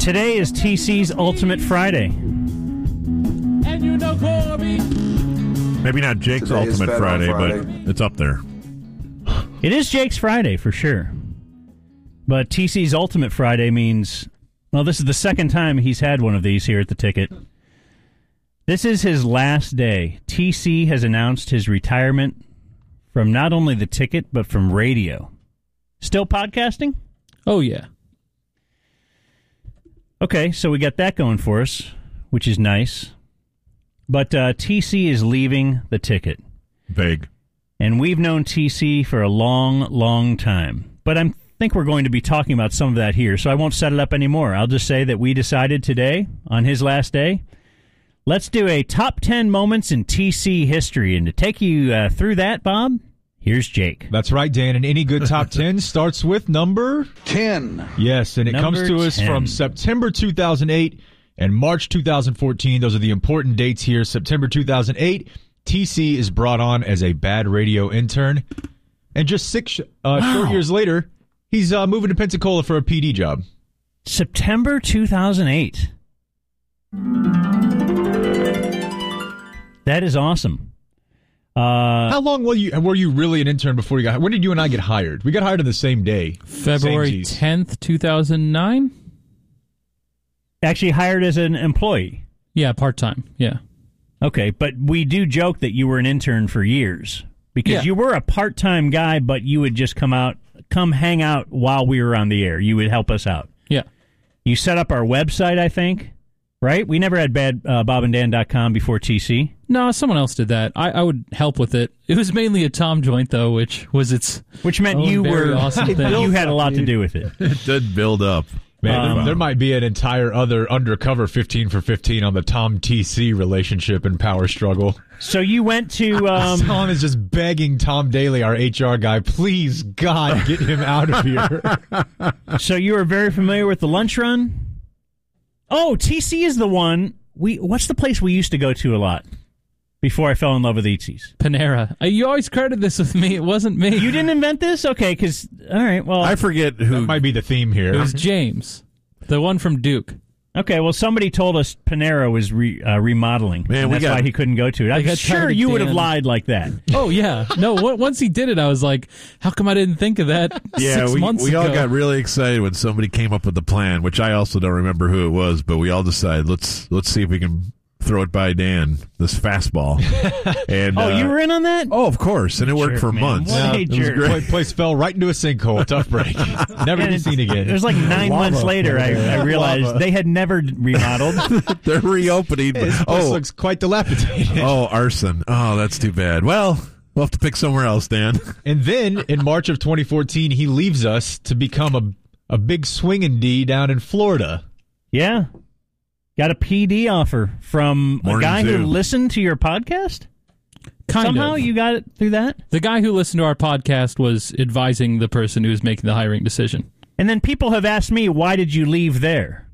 Today is TC's Ultimate Friday. And you know Corby. Maybe not Jake's Today is Ultimate Bet on Friday, Friday. but it's up there. It is Jake's Friday for sure. But TC's Ultimate Friday means, well, this is the second time he's had one of these here at the Ticket. This is his last day. TC has announced his retirement from not only the Ticket, but from radio. Still podcasting? Oh, yeah. Okay, so we got that going for us, which is nice. But TC is leaving the Ticket. Vague. And we've known TC for a long, long time. But I think we're going to be talking about some of that here, so I won't set it up anymore. I'll just say that we decided today, on his last day, let's do a top 10 moments in TC history. And to take you through that, Bob, here's Jake. That's right, Dan. And any good top 10 starts with number 10. Yes, and it Number comes to us 10. from September 2008 and March 2014. Those are the important dates here. September 2008, TC is brought on as a bad radio intern. And just six short years later, he's moving to Pensacola for a PD job. September 2008. That is awesome. How long were you really an intern before you got hired? When did you and I get hired? We got hired on the same day. February Same 10th, 2009? Actually hired as an employee. Yeah, part-time. Yeah. Okay, but we do joke that you were an intern for years because Yeah. you were a part-time guy, but you would just come hang out while we were on the air. You would help us out. Yeah. You set up our website, I think, right? We never had bobanddan.com before TC. No, someone else did that. I would help with it. It was mainly a Tom joint, though, which meant you very were awesome thing. you had a lot to do with it. It did build up. Man, there might be an entire other undercover 15 for 15 on the Tom TC relationship and power struggle. So you went to Tom is just begging Tom Daly, our HR guy, please, God, get him out of here. so you were very familiar with the lunch run? Oh, TC is the one. What's the place we used to go to a lot before I fell in love with Eatzi's? Panera. You always credit this with me. It wasn't me. You didn't invent this? Okay, because, all right, well. I forget who. That might be the theme here. It was James, the one from Duke. Okay, well, somebody told us Panera was remodeling. Man, and we that's got- why he couldn't go to it. I'm got sure tired of you would have Dan. lied like that. Oh, yeah. No, once he did it, I was like, how come I didn't think of that Yeah, 6 months we ago? all got really excited when somebody came up with the plan, which I also don't remember who it was, but we all decided let's see if we can throw it by Dan, this fastball. And Oh, you were in on that? Oh, of course, and it worked Jerk, for man. months. What a It was jerk. great. Place fell right into a sinkhole. Tough break. Never to be seen again. It was like 9 months later I realized they had never remodeled. They're reopening. This place looks quite dilapidated. Arson. Oh, that's too bad. Well, we'll have to pick somewhere else, Dan. And then in March of 2014, he leaves us to become a big swinging D down in Florida. Yeah. Got a PD offer from a Morning guy who Zoo. listened to your podcast? Kind Somehow of. you got it through that? The guy who listened to our podcast was advising the person who was making the hiring decision. And then people have asked me, why did you leave there?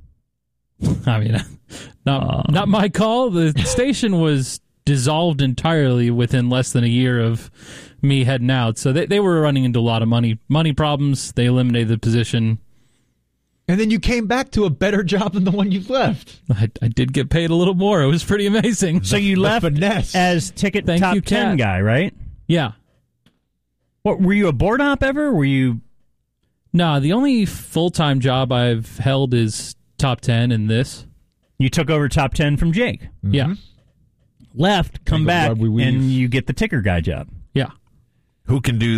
I mean, not my call. The station was dissolved entirely within less than a year of me heading out. So they were running into a lot of money problems. They eliminated the position. And then you came back to a better job than the one you left. I did get paid a little more. It was pretty amazing. So you The left finesse. as ticket Thank top you, 10 Kat. guy, right? Yeah. What, were you a board op ever? Were you... Nah, the only full-time job I've held is top 10 in this. You took over top 10 from Jake. Yeah. Left, come Like a back, web we weave. and you get the ticker guy job. Yeah. Who can do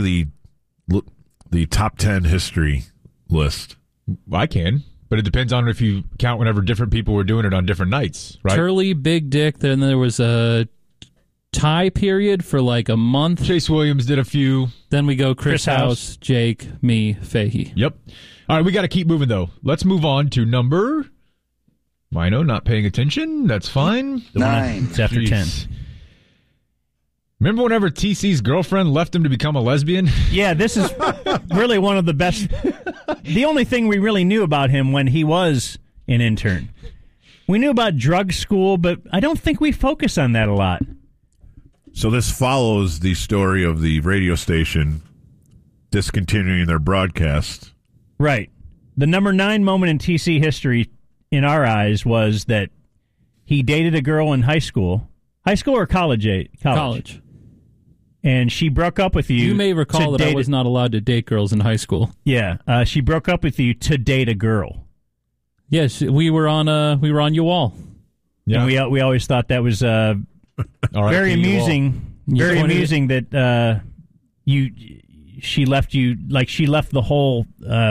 the top 10 history list? I can, but it depends on if you count whenever different people were doing it on different nights, right? Turley, Big Dick, then there was a tie period for like a month. Chase Williams did a few. Then we go Chris Chris House, Jake, me, Fahey. Yep. All right, we got to keep moving, though. Let's move on to number... Mino, not paying attention. That's fine. The one 9. It's after Jeez. 10. Remember whenever TC's girlfriend left him to become a lesbian? Yeah, this is really one of the best. The only thing we really knew about him when he was an intern. We knew about drug school, but I don't think we focus on that a lot. So this follows the story of the radio station discontinuing their broadcast. Right. The number 9 moment in TC history in our eyes was that he dated a girl in high school or college, College. and she broke up with you. You may recall to that I date was not allowed to date girls in high school. Yeah, she broke up with you to date a girl. Yes, we were on Uwall. And we always thought that was very amusing. Very amusing that she left you, like she left the whole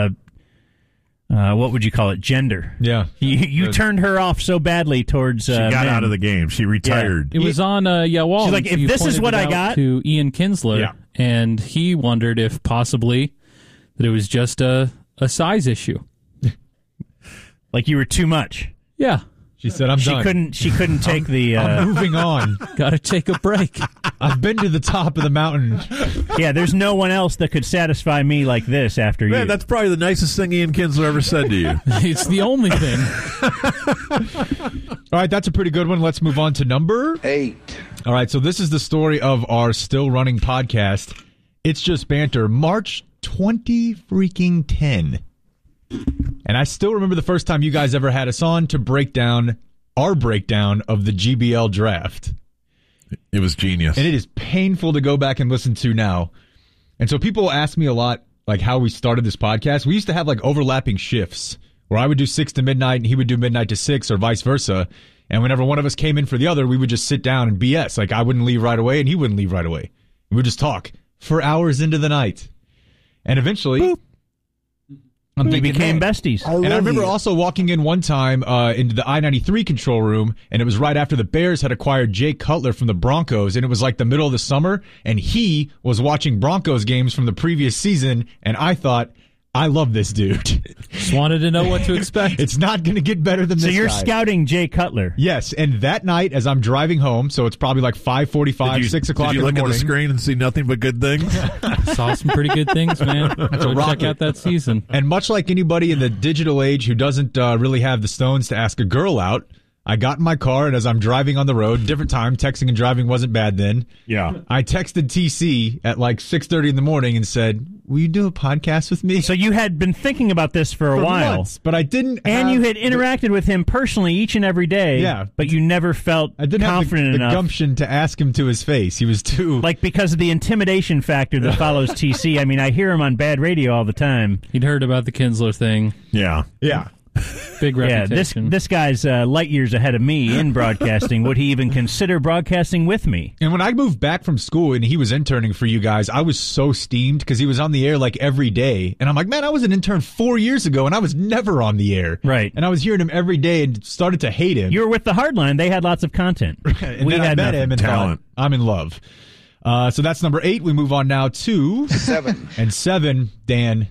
what would you call it, gender. Yeah. You turned her off so badly towards She got men. out of the game. She retired. It was on Wall. She's like, if You this is pointed what it I out got- to Ian Kinsler, Yeah. and he wondered if possibly that it was just a size issue. Like you were too much. Yeah, She said, I'm done. She couldn't take the I'm moving on. got to take a break. I've been to the top of the mountain. yeah, there's no one else that could satisfy me like this after you. Man, that's probably the nicest thing Ian Kinsler ever said to you. It's the only thing. All right, that's a pretty good one. Let's move on to number 8. All right, so this is the story of our still running podcast. It's Just Banter, March 2010. And I still remember the first time you guys ever had us on to break down our breakdown of the GBL draft. It was genius. And it is painful to go back and listen to now. And so people ask me a lot, like how we started this podcast. We used to have like overlapping shifts where I would do 6 to midnight and he would do midnight to 6 or vice versa. And whenever one of us came in for the other, we would just sit down and BS. Like I wouldn't leave right away and he wouldn't leave right away. We would just talk for hours into the night. And eventually, Boop. I'm We thinking, became man. besties. And I remember also walking in one time into the I-93 control room, and it was right after the Bears had acquired Jay Cutler from the Broncos, and it was like the middle of the summer, and he was watching Broncos games from the previous season, and I thought, I love this dude. Just wanted to know what to expect. It's not going to get better than So this you're guy. scouting Jay Cutler. Yes, and that night, as I'm driving home, so it's probably like 5:45, 6 o'clock Did you in look the at morning. the screen and see nothing but good things? Saw some pretty good things, man. a Go check rocket. out that season. And much like anybody in the digital age who doesn't really have the stones to ask a girl out, I got in my car, and as I'm driving on the road, different time, texting and driving wasn't bad then. Yeah. I texted TC at like 6:30 in the morning and said, will you do a podcast with me? So you had been thinking about this for a while. months, but I didn't And have you had interacted with him personally each and every day. Yeah. But you never felt I didn't confident have the enough. gumption to ask him to his face. He was too... Like because of the intimidation factor that follows TC. I mean, I hear him on bad radio all the time. He'd heard about the Kinsler thing. Yeah. yeah. Big Yeah, reputation. this guy's light years ahead of me in broadcasting. Would he even consider broadcasting with me? And when I moved back from school and he was interning for you guys, I was so steamed because he was on the air like every day. And I'm like, man, I was an intern 4 years ago and I was never on the air. Right. And I was hearing him every day and started to hate him. You were with the Hardline. They had lots of content. And we then I had met nothing. him and Talent. thought, I'm in love. So that's number 8. We move on now to 7. And 7, Dan,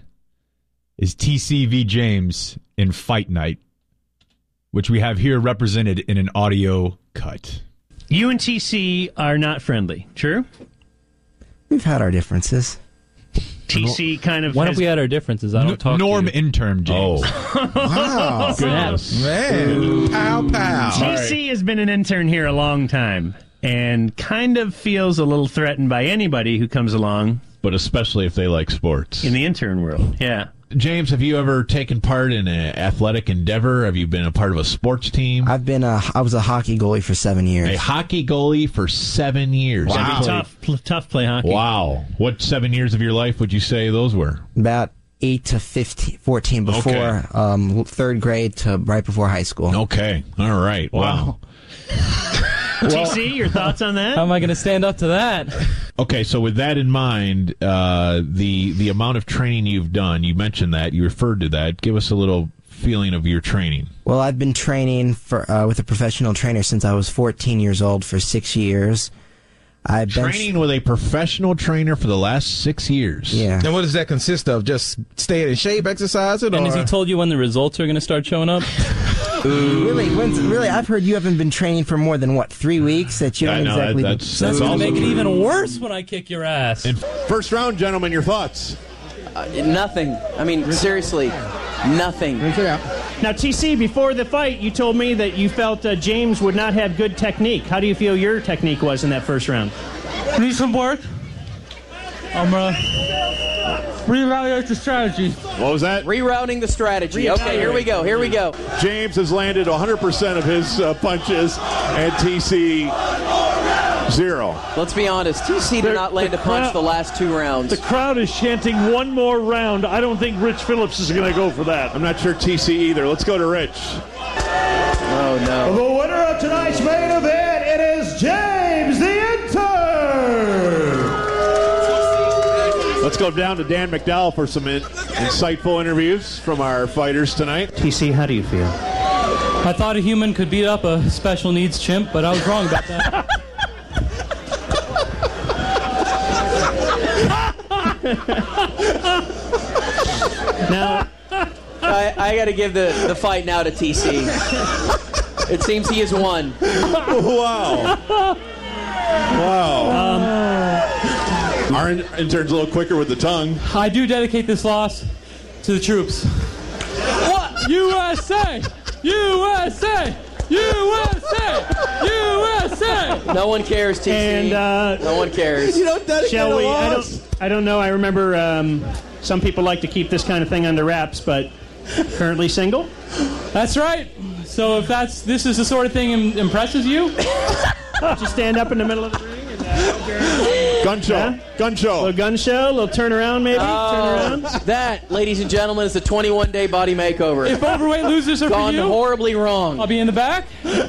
is TCV James in Fight Night, which we have here represented in an audio cut. You and TC are not friendly. True? We've had our differences. TC kind of When has- have we had our differences? I don't talk Norm to you. intern James. Wow. Goodness. Man. Pow, pow. TC has been an intern here a long time and kind of feels a little threatened by anybody who comes along But especially if they like sports. in the intern world. Yeah. James, have you ever taken part in an athletic endeavor? Have you been a part of a sports team? I was a hockey goalie for 7 years. A hockey goalie for 7 years. That'd be tough play hockey. Wow. What 7 years of your life would you say those were? About 8 to 14 before third grade to right before high school. Okay. All right. Wow. TC, your thoughts on that? How am I going to stand up to that? Okay, so with that in mind, the amount of training you've done, you mentioned that, you referred to that. Give us a little feeling of your training. Well, I've been training for with a professional trainer since I was 14 years old for 6 years. I Training with a professional trainer for the last 6 years. Yeah. And what does that consist of? Just staying in shape, exercising, And or has he told you when the results are going to start showing up? Really, I've heard you haven't been training for more than 3 weeks. That you I don't know, exactly. that's That's going also to make it true. even worse when I kick your ass. First round, gentlemen, your thoughts? Nothing. I mean, seriously, nothing. Now, TC, before the fight, you told me that you felt James would not have good technique. How do you feel your technique was in that first round? Need some work. reevaluate the strategy. What was that? Rerouting the strategy. Okay, here we go. James has landed 100% of his punches, and TC 0. Let's be honest. TC did not land a punch the last 2 rounds. The crowd is chanting one more round. I don't think Rich Phillips is going to go for that. I'm not sure TC either. Let's go to Rich. Oh, no. The winner of tonight's main event, it is James the Intern. Let's go down to Dan McDowell for some insightful interviews from our fighters tonight. TC, how do you feel? I thought a human could beat up a special needs chimp, but I was wrong about that. Now, I got to give the fight now to TC. It seems he has won. Wow. Our intern's a little quicker with the tongue. I do dedicate this loss to the troops. What? USA! USA! USA! USA! No one cares, TC. And no one cares. You don't dedicate shall we? a loss. I don't know. I remember some people like to keep this kind of thing under wraps, but currently single. That's right. So if this is the sort of thing impresses you, just stand up in the middle of the ring and gun show. Yeah? Gun show. A little gun show, a little turn around maybe. Turn around. That, ladies and gentlemen, is the 21-day body makeover. if overweight losers are for Gone you, horribly wrong. I'll be in the back.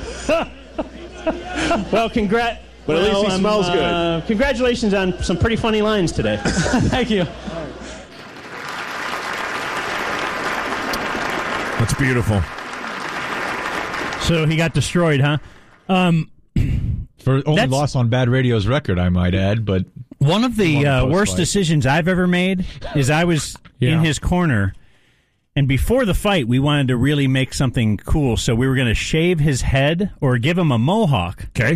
Well, But at least he smells good. Congratulations on some pretty funny lines today. Thank you. That's beautiful. So he got destroyed, huh? For only loss on Bad Radio's record, I might add. But one of the worst decisions I've ever made is I was in his corner, and before the fight, we wanted to really make something cool, so we were going to shave his head or give him a mohawk. Okay.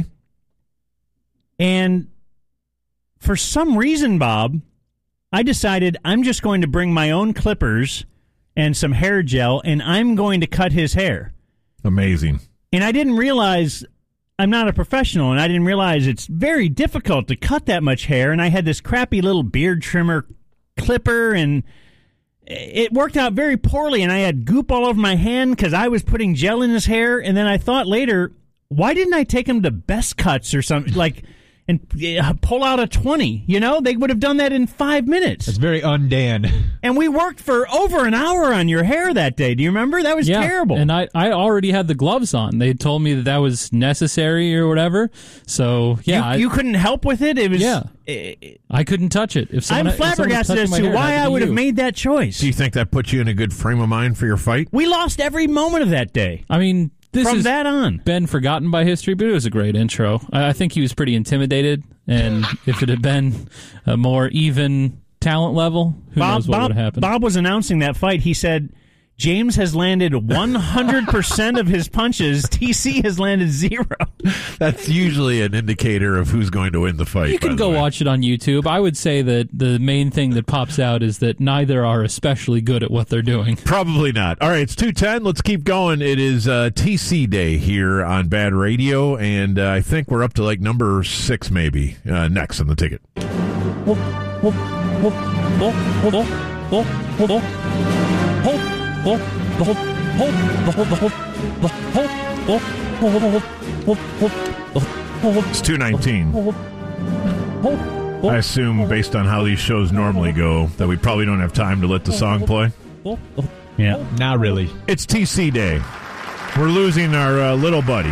And for some reason, Bob, I decided I'm just going to bring my own clippers and some hair gel, and I'm going to cut his hair. Amazing. And I didn't realize I'm not a professional, and I didn't realize it's very difficult to cut that much hair, and I had this crappy little beard trimmer clipper, and it worked out very poorly, and I had goop all over my hand because I was putting gel in his hair, and then I thought later, why didn't I take him to Best Cuts or something, and pull out a 20? You know, they would have done that in 5 minutes. It's very un-Dan. And we worked for over an hour on your hair that day. Do you remember? That was terrible. And I already had the gloves on. They told me that was necessary or whatever. So, yeah. You couldn't help with it? It was. Yeah. I couldn't touch it. I'm flabbergasted as to why I would have made that choice. Do you think that put you in a good frame of mind for your fight? We lost every moment of that day. I mean, this from has that on been forgotten by history, but it was a great intro. I think he was pretty intimidated, and if it had been a more even talent level, who knows what would have happened. Bob was announcing that fight. He said, James has landed 100% of his punches. TC has landed 0. That's usually an indicator of who's going to win the fight. You can go watch it on YouTube. I would say that the main thing that pops out is that neither are especially good at what they're doing. Probably not. All right, it's 2:10. Let's keep going. It is TC Day here on Bad Radio, and I think we're up to like number 6 maybe next on the ticket. It's 2:19. I assume, based on how these shows normally go, that we probably don't have time to let the song play. Yeah, not really. It's TC Day. We're losing our little buddy.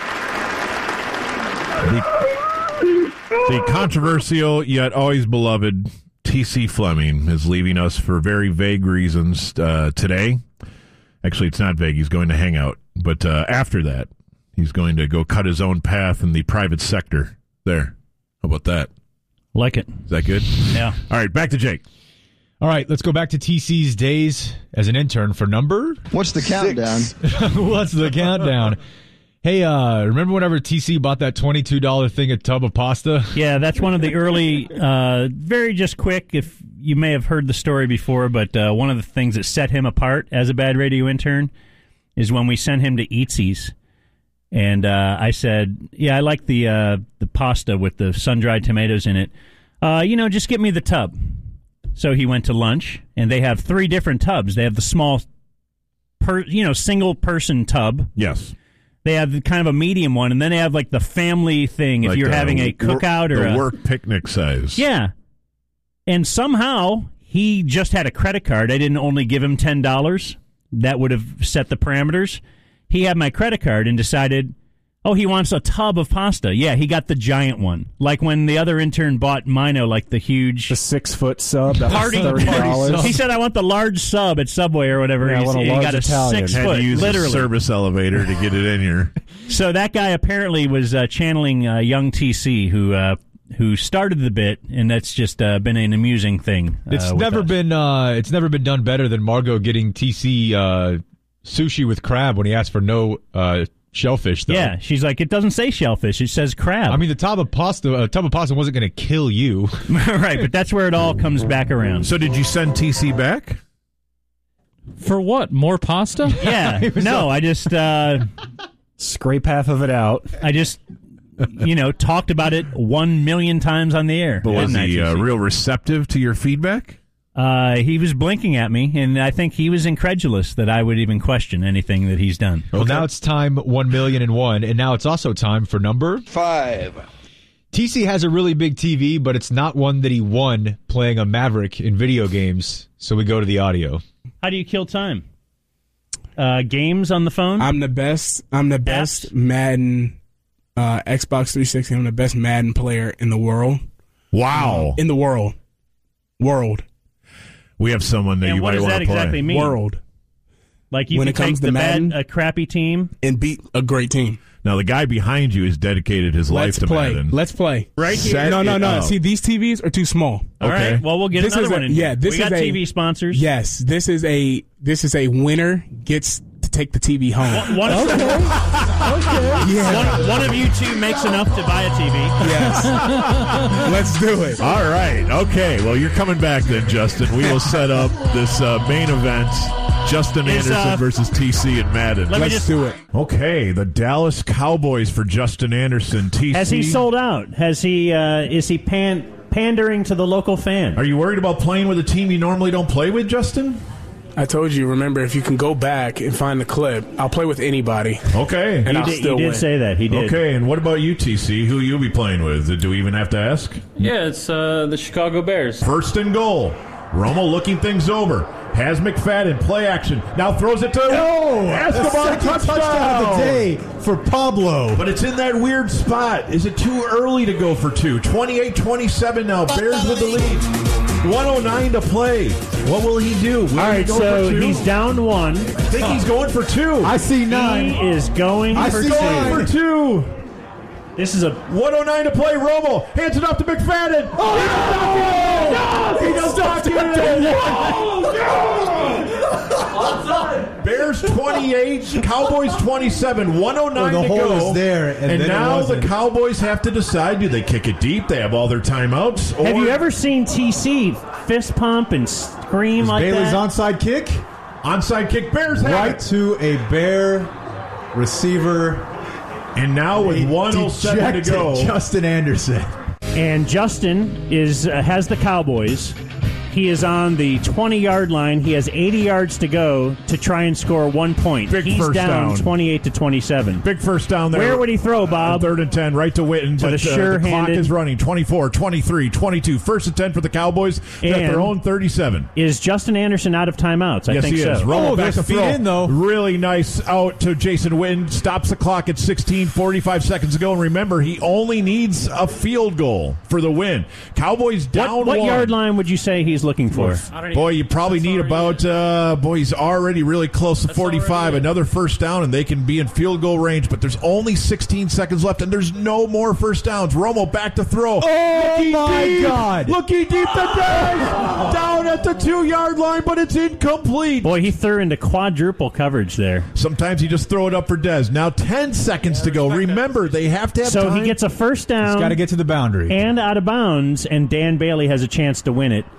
The controversial yet always beloved TC Fleming is leaving us for very vague reasons today. Actually, it's not vague. He's going to hang out. But after that, he's going to go cut his own path in the private sector. There. How about that? Like it. Is that good? Yeah. All right, back to Jake. All right, let's go back to TC's days as an intern for number... What's the countdown? What's the countdown? Hey, remember whenever TC bought that $22 thing a tub of pasta? Yeah, that's one of the early, very just quick, if you may have heard the story before, but one of the things that set him apart as a Bad Radio intern is when we sent him to Eatsy's. And I said, yeah, I like the pasta with the sun-dried tomatoes in it. Just get me the tub. So he went to lunch, and they have 3 different tubs. They have the small, single-person tub. Yes. They have kind of a medium one, and then they have like the family thing if you're having a cookout or a work picnic size. Yeah. And somehow he just had a credit card. I didn't only give him $10. That would have set the parameters. He had my credit card and decided, he wants a tub of pasta. Yeah, he got the giant one. Like when the other intern bought Mino, like the huge... The 6-foot sub that party was $30. He said, I want the large sub at Subway or whatever. Yeah, he got a Italian. 6-foot, Had to use literally. a service elevator to get it in here. So that guy apparently was channeling young TC, who started the bit, and that's just been an amusing thing. It's never been done better than Margot getting TC sushi with crab when he asked for no shellfish, though. Yeah, she's like, it doesn't say shellfish, it says crab. I mean, the tub of pasta wasn't going to kill you. Right, but that's where it all comes back around. So did you send TC back? For what? More pasta? Yeah. No, I just... scrape half of it out. I just... talked about it 1 million times on the air. But was he real receptive to your feedback? He was blinking at me, and I think he was incredulous that I would even question anything that he's done. Well, now it's time 1,000,001, and now it's also time for number 5. TC has a really big TV, but it's not one that he won playing a Maverick in video games, so we go to the audio. How do you kill time? Games on the phone? I'm the best Madden Xbox 360. I'm the best Madden player in the world. Wow. In the world. We have someone that you might want to play. What does that exactly mean? World. Like you when can it comes take to Madden, a crappy team and beat a great team. Now, the guy behind you has dedicated his life to Madden. Let's play. Right here? No. See, these TVs are too small. All right. Well, we'll get another one in here. Yeah, we got TV sponsors. Yes. This is a winner gets to take the TV home. Okay. Yeah. One of you two makes enough to buy a TV. Yes. Let's do it. All right. Okay. Well, you're coming back then, Justin. We will set up this main event. Justin Anderson versus TC and Madden. Let's do it. Okay, the Dallas Cowboys for Justin Anderson. TC. Has he sold out? Has he? Is he pandering to the local fan? Are you worried about playing with a team you normally don't play with, Justin? I told you. Remember, if you can go back and find the clip, I'll play with anybody. Okay, and he did say that. He did. Okay, and what about you, TC? Who you'll be playing with? Do we even have to ask? Yeah, it's the Chicago Bears. First and goal. Romo looking things over. Has McFadden, play action. Now throws it to Escobar. Touchdown of the day for Pablo. But it's in that weird spot. Is it too early to go for 2? 28-27 now. Bears with the lead. 1:09 to play. What will he do? All right, so he's down 1. I think he's going for 2. I see 9. He is going for 2. This is a 1:09 to play. Romo hands it off to McFadden. He does not get it. Bears 28, Cowboys 27. 1:09 the to hole go. is there, and then now it the wasn't. Cowboys have to decide: do they kick it deep? They have all their timeouts. Or Have you ever seen TC fist pump and scream like Bailey's that? onside kick? Onside kick. Bears have Right it. to a Bear receiver. And now with 1:07 to go, Justin Anderson. And Justin has the Cowboys. He is on the 20-yard line. He has 80 yards to go to try and score 1 point. Big He's first down down. 28-27. Big first down there. Where would he throw, Bob? 3rd and 10, right to Witten. But a the clock sure-handed- is running. 24, 23, 22. 1st and 10 for the Cowboys. They're at their own 37. Is Justin Anderson out of timeouts? I Yes, think he so. is. Romo back to feet throw. in, though. Really nice out to Jason Witten. Stops the clock at 16, 45 seconds to go. And remember, he only needs a field goal for the win. Cowboys down What 1. yard line would you say he's looking for? Boy, you probably need about, he's already really close to 45. Another first down, and they can be in field goal range. But there's only 16 seconds left, and there's no more first downs. Romo back to throw. Oh, my God. Looking deep to Dez. Down at the 2-yard line, but it's incomplete. Boy, he threw into quadruple coverage there. Sometimes you just throw it up for Dez. Now 10 seconds to go. Remember, they have to have So time. he gets a first down. He's got to get to the boundary. And out of bounds, and Dan Bailey has a chance to win it.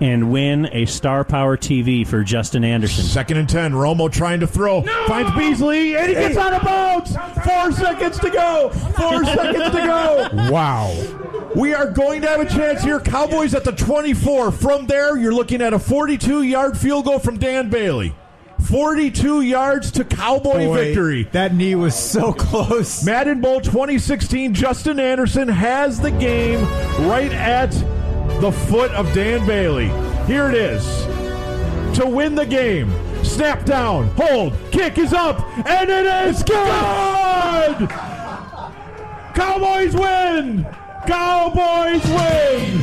and win a Star Power TV for Justin Anderson. 2nd and 10. Romo trying to throw. Finds Beasley, and he gets out of bounds. 4 seconds to go. 4 seconds to go. Wow. We are going to have a chance here. Cowboys at the 24. From there, you're looking at a 42-yard field goal from Dan Bailey. 42 yards to Cowboy victory. That knee was so close. Madden Bowl 2016, Justin Anderson has the game right at the foot of Dan Bailey. Here it is. To win the game. Snap down. Hold. Kick is up. And it is good! Cowboys win! Cowboys win!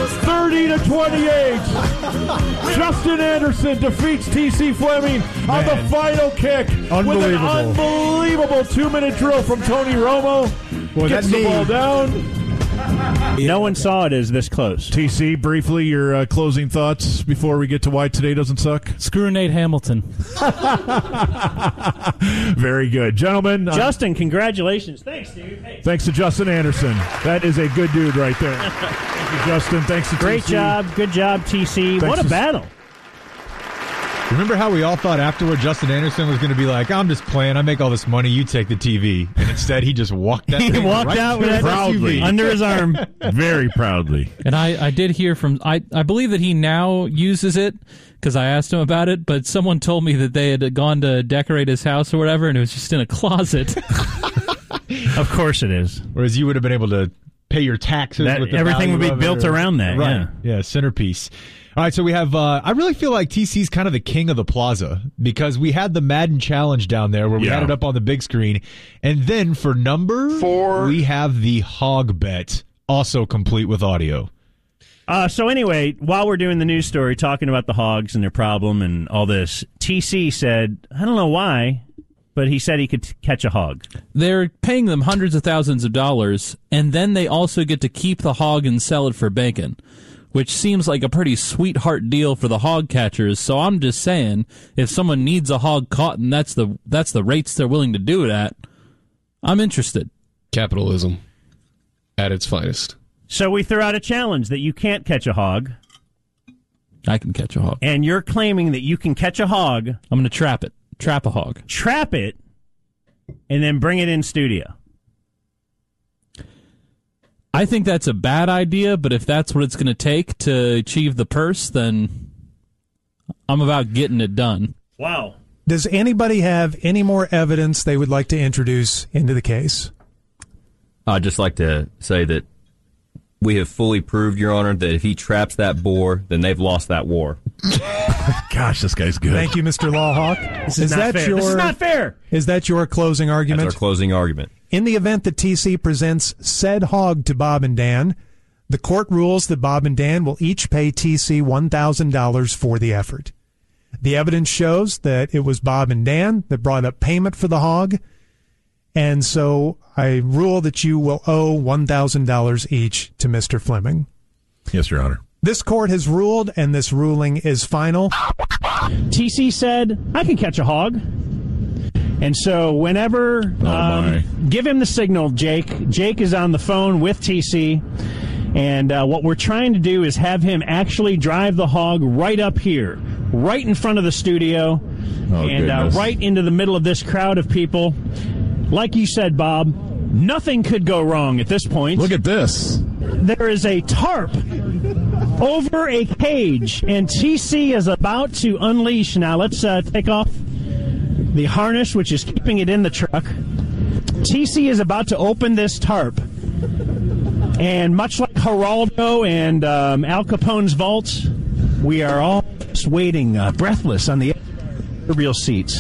30-28. Justin Anderson defeats T.C. Fleming on the final kick with an unbelievable 2-minute drill from Tony Romo. Gets the ball down. No one saw it as this close. TC, briefly, your closing thoughts before we get to why today doesn't suck? Screw Nate Hamilton. Very good. Gentlemen. Justin, congratulations. Thanks, dude. Hey. Thanks to Justin Anderson. That is a good dude right there. Thank you, Justin. Thanks to Great TC. job. Good job, TC. Thanks what a battle. Remember how we all thought afterward Justin Anderson was going to be like, I'm just playing, I make all this money, you take the TV. And instead he just walked that He thing walked right out with that proudly under his arm. Very proudly. And I did hear from, I believe that he now uses it because I asked him about it, but someone told me that they had gone to decorate his house or whatever and it was just in a closet. Of course it is. Whereas you would have been able to pay your taxes with the everything would value be of built it, around that. Right. Yeah, centerpiece. All right, so we have, I really feel like TC's kind of the king of the plaza because we had the Madden Challenge down there where we had it up on the big screen. And then for number 4, we have the Hog Bet, also complete with audio. So anyway, while we're doing the news story, talking about the Hogs and their problem and all this, TC said, I don't know why, but he said he could catch a hog. They're paying them hundreds of thousands of dollars, and then they also get to keep the hog and sell it for bacon, which seems like a pretty sweetheart deal for the hog catchers. So I'm just saying, if someone needs a hog caught and that's the rates they're willing to do it at, I'm interested. Capitalism at its finest. So we threw out a challenge that you can't catch a hog. I can catch a hog. And you're claiming that you can catch a hog. I'm going to trap it. Trap a hog. Trap it, and then bring it in studio. I think that's a bad idea, but if that's what it's going to take to achieve the purse, then I'm about getting it done. Wow. Does anybody have any more evidence they would like to introduce into the case? I'd just like to say that we have fully proved, Your Honor, that if he traps that boar, then they've lost that war. Gosh, this guy's good. Thank you, Mr. Lawhawk. This is not fair. Is that your closing argument? That's our closing argument. In the event that TC presents said hog to Bob and Dan, the court rules that Bob and Dan will each pay TC $1,000 for the effort. The evidence shows that it was Bob and Dan that brought up payment for the hog, and so I rule that you will owe $1,000 each to Mr. Fleming. Yes, Your Honor. This court has ruled, and this ruling is final. TC said, I can catch a hog. And so whenever, give him the signal, Jake. Jake is on the phone with TC. And what we're trying to do is have him actually drive the hog right up here, right in front of the studio, and right into the middle of this crowd of people. Like you said, Bob, nothing could go wrong at this point. Look at this. There is a tarp over a cage, and TC is about to unleash. Now let's take off the harness, which is keeping it in the truck. TC is about to open this tarp. And much like Geraldo and Al Capone's vault, we are all just waiting, breathless, on the real seats.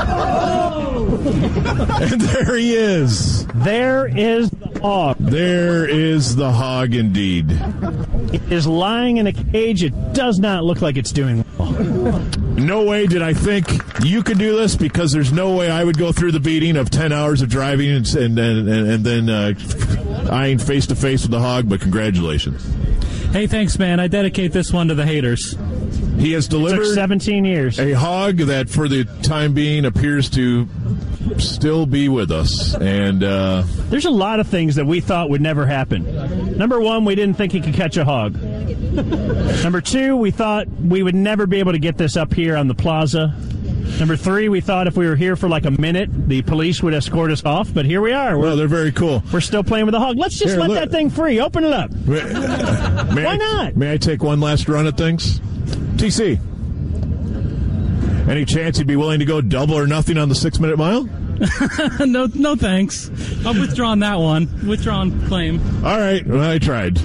And there he is. There is the hog. There is the hog indeed. It is lying in a cage. It does not look like it's doing well. No way did I think you could do this, because there's no way I would go through the beating of 10 hours of driving and then eyeing face-to-face with the hog, but congratulations. Hey, thanks, man. I dedicate this one to the haters. He has delivered 17 years. A hog that, for the time being, appears to still be with us. And there's a lot of things that we thought would never happen. Number one, we didn't think he could catch a hog. Number two, we thought we would never be able to get this up here on the plaza. Number three, we thought if we were here for like a minute, the police would escort us off. But here we are. Well, they're very cool. We're still playing with the hog. Let's just let that thing free. Open it up. Why not? May I take one last run at things? TC, any chance you'd be willing to go double or nothing on the 6-minute mile? No, thanks. I've withdrawn that one. Withdrawn claim. All right. Well, I tried.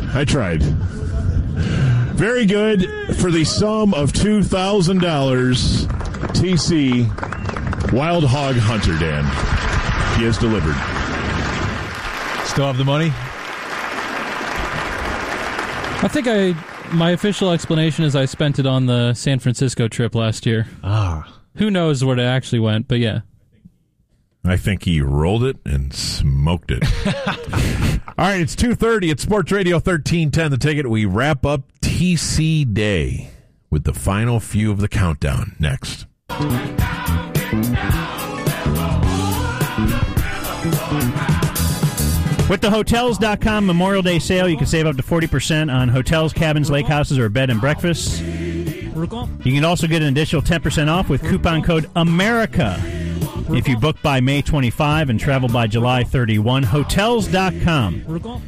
Very good. For the sum of $2,000, TC, Wild Hog Hunter, Dan. He has delivered. Still have the money? I think my official explanation is I spent it on the San Francisco trip last year. Who knows where it actually went, but yeah. I think he rolled it and smoked it. All right, it's 2:30 at Sports Radio 1310, The Ticket. We wrap up TC Day with the final few of the countdown next. With the Hotels.com Memorial Day sale, you can save up to 40% on hotels, cabins, lake houses, or bed and breakfasts. You can also get an additional 10% off with coupon code AMERICA if you book by May 25 and travel by July 31. Hotels.com.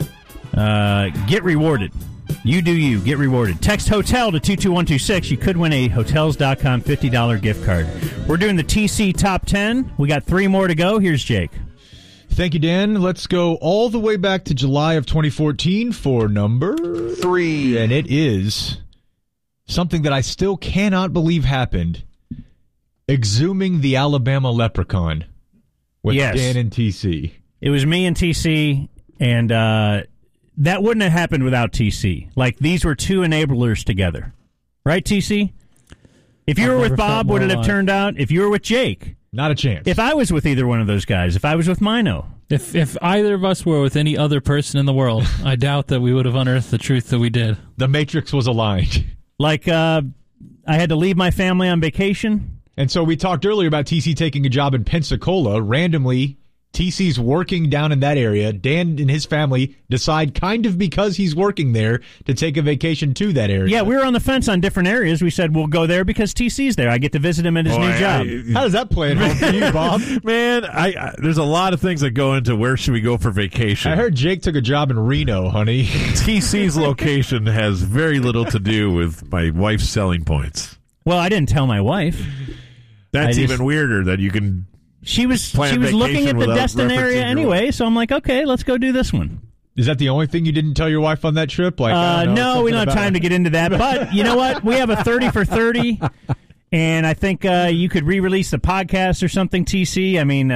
Get rewarded. You do you. Get rewarded. Text HOTEL to 22126. You could win a Hotels.com $50 gift card. We're doing the TC Top 10. We got 3 more to go. Here's Jake. Thank you, Dan. Let's go all the way back to July of 2014 for number 3. And it is something that I still cannot believe happened. Exhuming the Alabama leprechaun with Dan and TC. It was me and TC, and that wouldn't have happened without TC. Like, these were 2 enablers together. Right, TC? If you were with Bob, would it have turned out? If you were with Jake? Not a chance. If I was with either one of those guys, if I was with Mino. If either of us were with any other person in the world, I doubt that we would have unearthed the truth that we did. The Matrix was aligned. Like, I had to leave my family on vacation. And so we talked earlier about TC taking a job in Pensacola. Randomly, TC's working down in that area. Dan and his family decide, kind of because he's working there, to take a vacation to that area. Yeah, we were on the fence on different areas. We said, we'll go there because TC's there. I get to visit him at his new job. How does that play at home for you, Bob? Man, there's a lot of things that go into where should we go for vacation. I heard Jake took a job in Reno, honey. TC's location has very little to do with my wife's selling points. Well, I didn't tell my wife. That's even weirder that you can... She was looking at the Destin area anyway, so I'm like, okay, let's go do this one. Is that the only thing you didn't tell your wife on that trip? Like, no, we don't have time to get into that. But you know what? We have a 30 for 30, and I think you could re-release the podcast or something, TC. I mean,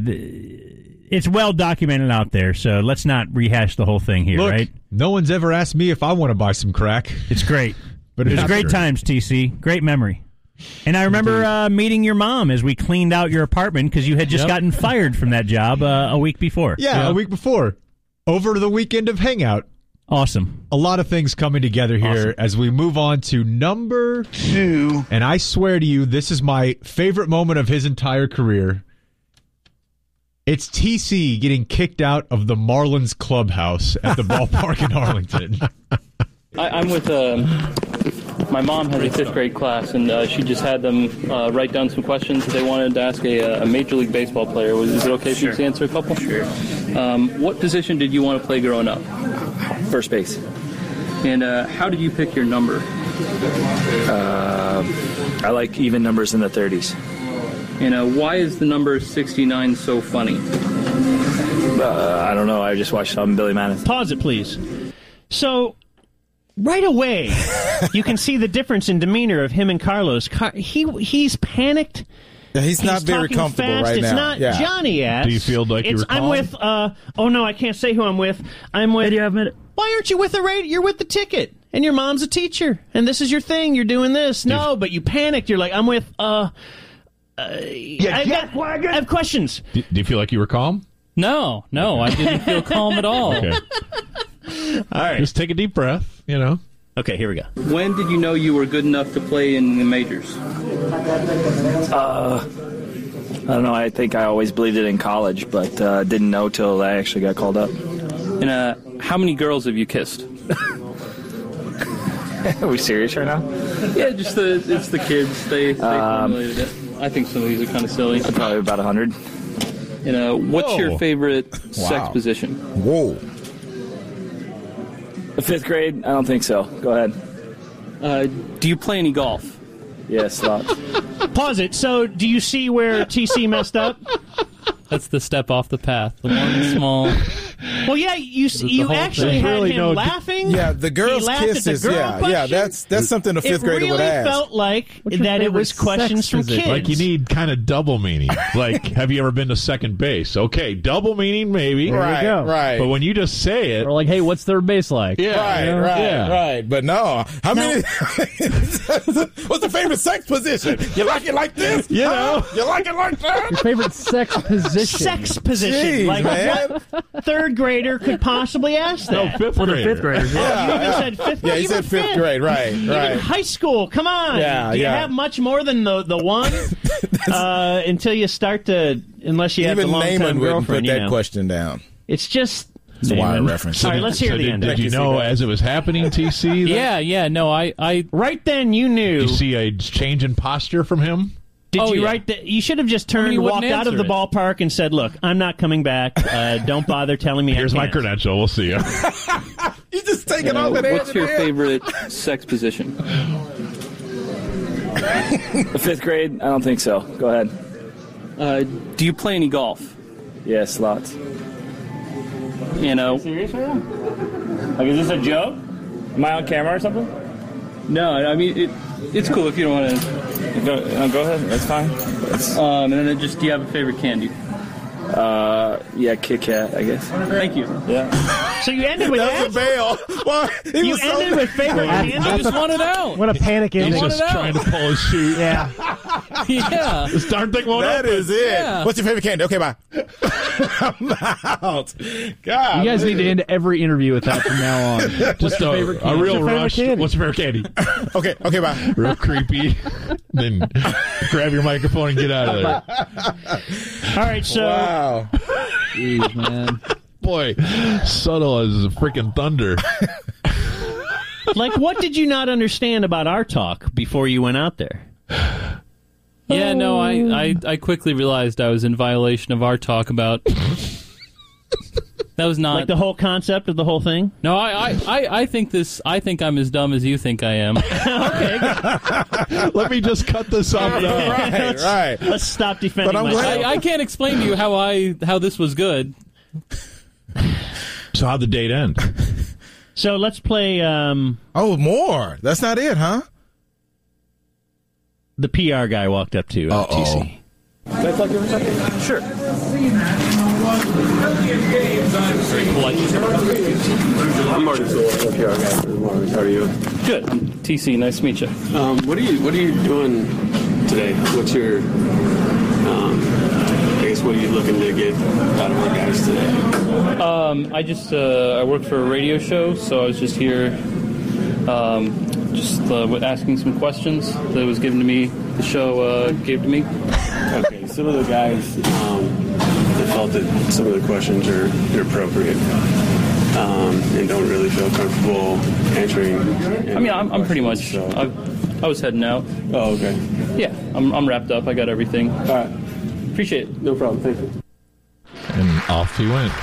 it's well documented out there, so let's not rehash the whole thing here, right? No one's ever asked me if I want to buy some crack. It's great. But it was great times, TC. Great memory. And I remember meeting your mom as we cleaned out your apartment because you had just gotten fired from that job a week before. Yeah, a week before. Over the weekend of Hangout. Awesome. A lot of things coming together here as we move on to number 2. And I swear to you, this is my favorite moment of his entire career. It's TC getting kicked out of the Marlins clubhouse at the ballpark in Arlington. I'm with my mom has a 5th grade class, and she just had them write down some questions that they wanted to ask a Major League Baseball player. Is it okay if you just answer a couple? Sure. What position did you want to play growing up? First base. And how did you pick your number? I like even numbers in the 30s. And why is the number 69 so funny? I don't know. I just watched Billy Madden. Pause it, please. So... right away, you can see the difference in demeanor of him and Carlos. He's panicked. Yeah, he's not very comfortable fast. right it's now. It's not Johnny ass. Do you feel like you were calm? I'm with, oh no, I can't say who I'm with. I'm with... Why aren't you with the radio? You're with the ticket. And your mom's a teacher. And this is your thing. You're doing this. No, but you panicked. You're like, I'm with, I have questions. Do you feel like you were calm? No, I didn't feel calm at all. Okay. All right. Just take a deep breath, you know. Okay, here we go. When did you know you were good enough to play in the majors? don't know. I think I always believed it in college, but didn't know till I actually got called up. And how many girls have you kissed? Are we serious right now? Yeah, just it's the kids. They formulated it. I think some of these are kind of silly. Probably about 100. And what's your favorite sex position? Whoa. The 5th grade? I don't think so. Go ahead. Do you play any golf? Yes, lots. Pause it. So, do you see where TC messed up? That's the step off the path. The one small. Well, yeah, you actually had him laughing. Yeah, the girls' He laughed kisses. at the girl question. That's something a 5th grader would ask. It really felt like that it was questions from kids. Like you need kind of double meaning. Like, have you ever been to second base? Okay, double meaning maybe. Right. But when you just say it, or like, hey, what's third base like? Yeah, Right. But no, how many? What's the favorite sex position? You like it like this? You know, you like it like that? Your favorite sex position? Sex position. Jeez, like man. what third grader could possibly ask that? No, 5th grader. 5th graders. You even said 5th grade. Yeah, he said 5th grade. Right. Even high school. Come on. Yeah, Do you have much more than the one until you start to, unless you have the Even long-time Naaman wouldn't girlfriend. put that question down. It's just. It's a wire reference. All right, let's hear the end. Did you know as it was happening, TC? Yeah. No, I. Right then, you knew. Did you see a change in posture from him? Did you write that? You should have just turned, walked out of the ballpark, and said, "Look, I'm not coming back. Don't bother telling me." Here's my credential. We'll see you. You just take it off. What's your favorite sex position? The 5th grade? I don't think so. Go ahead. Do you play any golf? Yes, lots. Serious right now? Like, is this a joke? Am I on camera or something? No, I mean it's cool if you don't want to. Go ahead. That's fine. And then just, do you have a favorite candy? Yeah, Kit Kat, I guess. Thank you. Yeah. So you ended with that? Was a bail. Well, you ended with favorite candy? I just want it out. What a panic ending. He's just trying to pull his chute. Yeah. Yeah. This darn thing won't That open. is it. Yeah. What's your favorite candy? Okay, bye. I'm out. God. You guys need to end every interview with that from now on. Just a real rush. What's your favorite candy? Okay, bye. Real creepy. Then grab your microphone and get out of there. All right, so. Wow. Jeez, man. Boy, subtle as freaking thunder. Like, what did you not understand about our talk before you went out there? Yeah, no, I quickly realized I was in violation of our talk about. That was not like the whole concept of the whole thing. No, I think this. I think I'm as dumb as you think I am. Okay, let me just cut this off. Right. Let's stop defending. But I can't explain to you how this was good. So how'd the date end? So let's play. Oh, more. That's not it, huh? The PR guy walked up to TC. Can I talk to you for a second? Sure. I'm Marty Sewell, PR guy for Marty. How are you? Good. I'm TC. Nice to meet you. What are you doing today? What's your I guess what are you looking to get out of our guys today? I work for a radio show, so I was just here asking some questions that was given to me. The show gave to me. Okay, some of the guys that felt that some of the questions are inappropriate and don't really feel comfortable answering. I mean, I'm pretty much. I was heading out. Oh, okay. Yeah, I'm wrapped up. I got everything. All right. Appreciate it. No problem. Thank you. And off he went.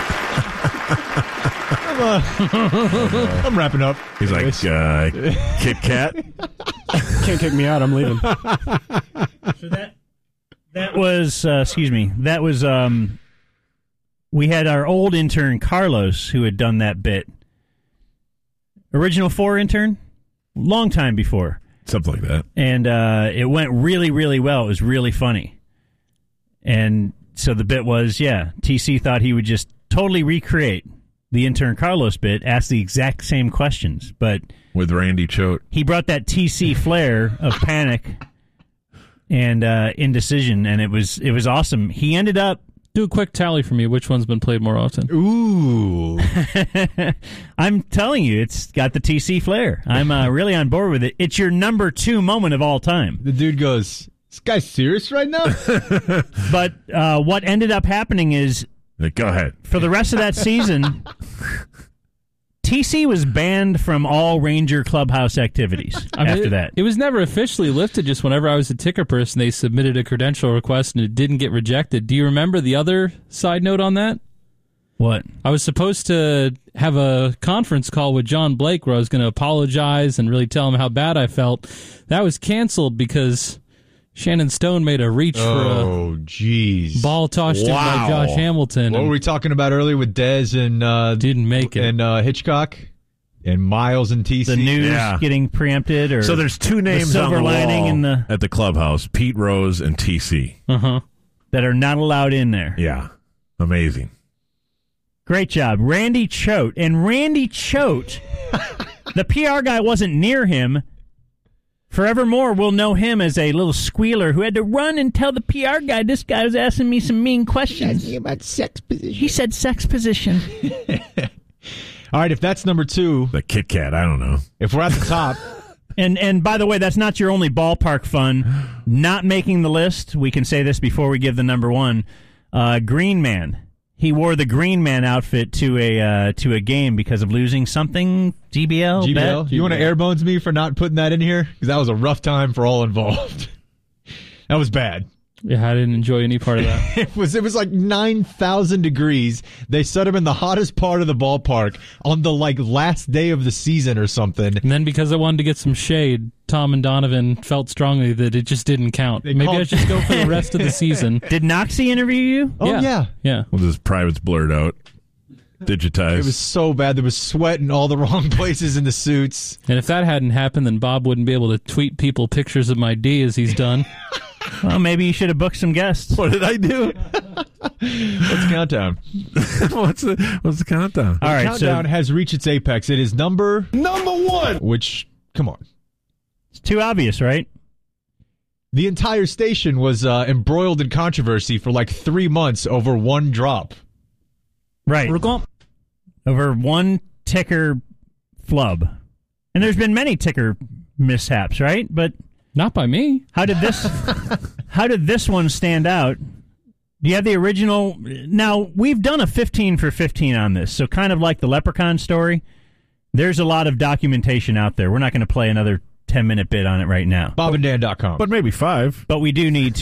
I'm wrapping up. He's like, Kit Kat? Can't kick me out. I'm leaving. So that was, that was, we had our old intern, Carlos, who had done that bit. Original 4 intern? Long time before. Something like that. And it went really, really well. It was really funny. And so the bit was, TC thought he would just totally recreate the intern Carlos bit, ask the exact same questions, but with Randy Choate, he brought that TC flair of panic and indecision, and it was awesome. He ended up. Do a quick tally for me. Which one's been played more often? Ooh, I'm telling you, it's got the TC flair. I'm really on board with it. It's your number 2 moment of all time. The dude goes, This guy's serious right now? But what ended up happening is, go ahead. For the rest of that season, TC was banned from all Ranger clubhouse activities after that. It was never officially lifted, just whenever I was a ticker person, they submitted a credential request and it didn't get rejected. Do you remember the other side note on that? What? I was supposed to have a conference call with John Blake where I was going to apologize and really tell him how bad I felt. That was canceled because Shannon Stone made a reach for a ball tossed in by Josh Hamilton. What were we talking about earlier with Dez and didn't make it, and Hitchcock and Miles and TC? The news getting preempted, or so there's two names on the lining wall at the clubhouse: Pete Rose and TC, that are not allowed in there. Yeah, amazing. Great job, Randy Choate. And Randy Choate, the PR guy wasn't near him. Forevermore, we'll know him as a little squealer who had to run and tell the PR guy, this guy was asking me some mean questions. Asking about sex position. He said sex position. All right, if that's number 2. The Kit Kat, I don't know. If we're at the top. And by the way, that's not your only ballpark fun. Not making the list, we can say this before we give the number 1. Green Man. He wore the Green Man outfit to a game because of losing something. GBL? Bet? You want to airbones me for not putting that in here? Because that was a rough time for all involved. That was bad. Yeah, I didn't enjoy any part of that. It was like 9,000 degrees. They set him in the hottest part of the ballpark on the last day of the season or something. And then because I wanted to get some shade, Tom and Donovan felt strongly that it just didn't count. Maybe I should go for the rest of the season. Did Noxie interview you? Oh, yeah. Well, his privates blurred out. Digitized. It was so bad. There was sweat in all the wrong places in the suits. And if that hadn't happened, then Bob wouldn't be able to tweet people pictures of my D as he's done. Well, maybe you should have booked some guests. What did I do? What's the countdown? What's the countdown? All right, countdown has reached its apex. It is number 1. Which, come on. It's too obvious, right? The entire station was embroiled in controversy for 3 months over one drop. Right. Over one ticker flub. And there's been many ticker mishaps, right? But not by me. How did this one stand out? Do you have the original? Now, we've done a 15 for 15 on this, so kind of like the Leprechaun story, there's a lot of documentation out there. We're not going to play another 10-minute bit on it right now. BobandDan.com. But maybe 5. But we do need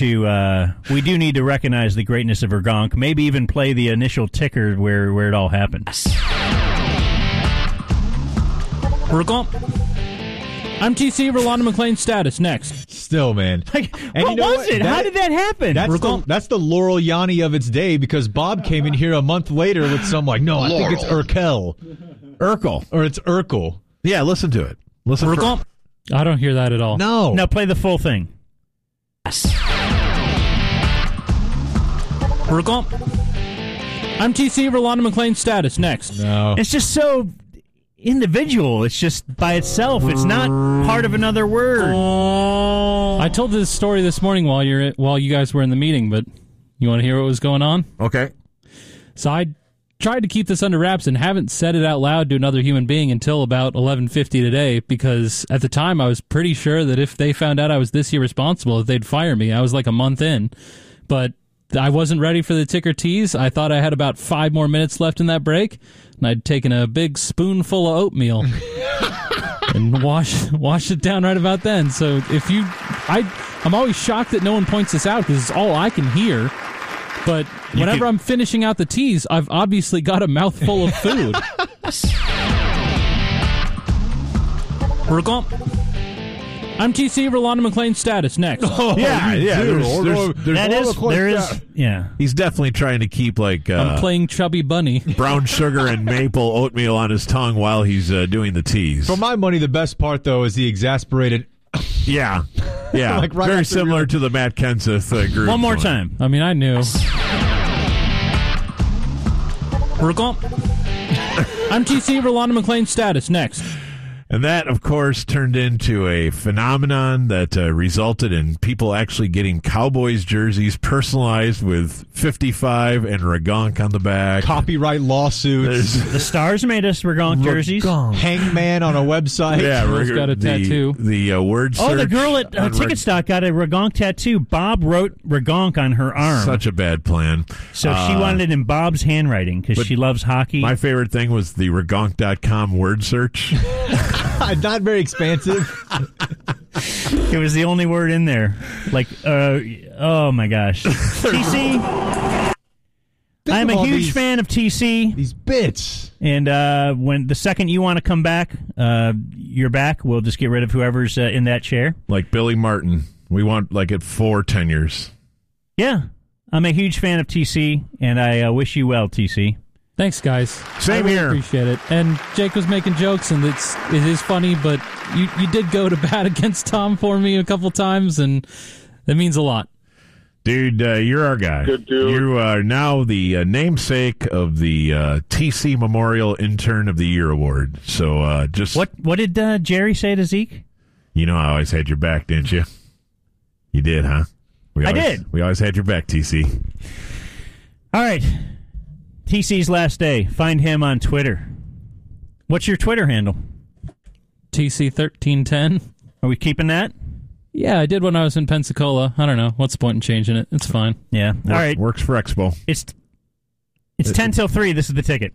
to recognize the greatness of Ergonk. Maybe even play the initial ticker where it all happened. Ergonk. I'm TC. Rolando McClain status. Next. Still, man. What was it? How did that happen? That's the Laurel Yanni of its day, because Bob came in here a month later with some no, I think it's Urkel. Or it's Urkel. Yeah, listen to it. Listen for I don't hear that at all. No. Now play the full thing. Ergonk. I'm TC. Rolando McClain status. Next. No. It's just so individual. It's just by itself. It's not part of another word. I told this story this morning while you guys were in the meeting, but you want to hear what was going on? Okay. So I tried to keep this under wraps and haven't said it out loud to another human being until about 11:50 today, because at the time I was pretty sure that if they found out I was this irresponsible, that they'd fire me. I was like a month in, but I wasn't ready for the ticker tease. I thought I had about 5 more minutes left in that break, and I'd taken a big spoonful of oatmeal and washed it down right about then. So I'm always shocked that no one points this out because it's all I can hear. But whenever I'm finishing out the teas, I've obviously got a mouthful of food. I'm TC. Rolando McClain status. Next. Yeah. There is. He's definitely trying to keep I'm playing Chubby Bunny. brown sugar and maple oatmeal on his tongue while he's doing the teas. For my money, the best part though is the exasperated. Yeah. Right very similar to the Matt Kenseth group. One more time. I mean, I knew. I'm TC. Rolando McClain status. Next. And that, of course, turned into a phenomenon that resulted in people actually getting Cowboys jerseys personalized with 55 and Ragonk on the back. Copyright lawsuits. The Stars made us Ragonk jerseys. Hangman on a website. Yeah, Girl's got a tattoo. The word search. Oh, the girl at Ticketstock got a Ragonk tattoo. Bob wrote Ragonk on her arm. Such a bad plan. So she wanted it in Bob's handwriting because she loves hockey. My favorite thing was the Ragonk.com word search. Not very expansive. It was the only word in there. Like, oh my gosh. TC, I'm a huge fan of TC. These bits. And when the second you want to come back, you're back. We'll just get rid of whoever's in that chair. Like Billy Martin. We want like it 4 tenures. Yeah. I'm a huge fan of TC, and I wish you well, TC. Thanks, guys. Same I really here. Appreciate it. And Jake was making jokes, and it is funny, but you did go to bat against Tom for me a couple times, and that means a lot. Dude, you're our guy. Good dude. You are now the namesake of the TC Memorial Intern of the Year Award. So just what did Jerry say to Zeke? You know I always had your back, didn't you? You did, huh? I did. We always had your back, TC. All right. TC's last day. Find him on Twitter. What's your Twitter handle? TC1310. Are we keeping that? Yeah, I did when I was in Pensacola. I don't know. What's the point in changing it? It's fine. Yeah. All right. Works for Expo. It's 10 till 3. This is the ticket.